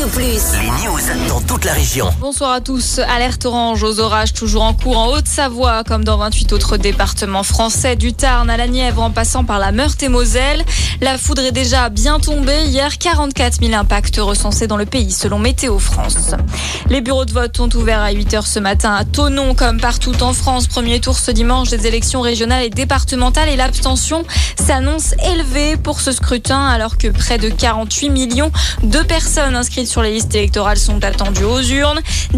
Radio Plus. Les news dans toute la région. Bonsoir à tous. Alerte orange aux orages toujours en cours en Haute-Savoie, comme dans 28 autres départements français, du Tarn à la Nièvre en passant par la Meurthe et Moselle. La foudre est déjà bien tombée. Hier, 44 000 impacts recensés dans le pays, selon Météo France. Les bureaux de vote ont ouvert à 8h ce matin à Thonon, comme partout en France. Premier tour ce dimanche des élections régionales et départementales, et l'abstention s'annonce élevée pour ce scrutin, alors que près de 48 millions de personnes inscrites sur les listes électorales sont attendues aux urnes.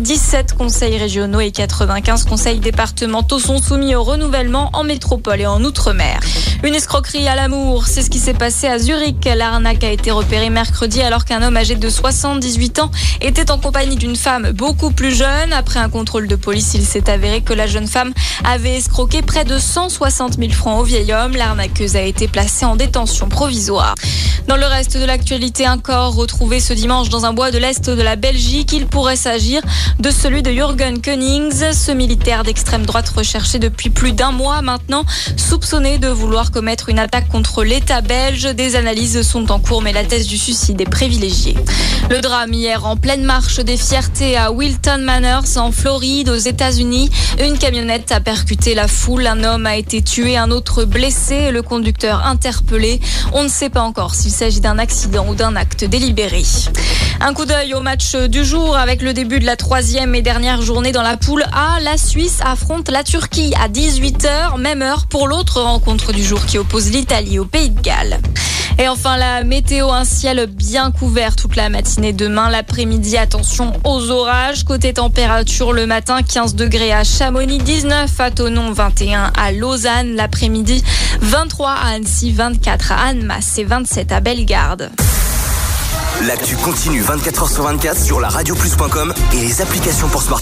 17 conseils régionaux et 95 conseils départementaux sont soumis au renouvellement en métropole et en outre-mer. Une escroquerie à l'amour, c'est ce qui s'est passé à Zurich. L'arnaque a été repérée mercredi alors qu'un homme âgé de 78 ans était en compagnie d'une femme beaucoup plus jeune. Après un contrôle de police, il s'est avéré que la jeune femme avait escroqué près de 160 000 francs au vieil homme. L'arnaqueuse a été placée en détention provisoire. Dans le reste de l'actualité, un corps retrouvé ce dimanche dans un bois de l'Est de la Belgique. Il pourrait s'agir de celui de Jürgen Konings, ce militaire d'extrême droite recherché depuis plus d'un mois maintenant, soupçonné de vouloir commettre une attaque contre l'État belge. Des analyses sont en cours, mais la thèse du suicide est privilégiée. Le drame hier en pleine marche des fiertés à Wilton Manors en Floride, aux États-Unis. Une camionnette a percuté la foule. Un homme a été tué, un autre blessé, le conducteur interpellé. On ne sait pas encore s'il s'agit d'un accident ou d'un acte délibéré. Un coup d'œil au match du jour avec le début de la 3e et dernière journée dans la poule A. La Suisse affronte la Turquie à 18h, même heure pour l'autre rencontre du jour qui oppose l'Italie au Pays de Galles. Et enfin, la météo, un ciel bien couvert toute la matinée demain. L'après-midi, attention aux orages. Côté température, le matin, 15 degrés à Chamonix, 19 à Thonon, 21 à Lausanne. L'après-midi, 23 à Annecy, 24 à Annemasse et 27 à Bellegarde. L'actu continue 24h sur 24 sur la radioplus.com et les applications pour smartphone.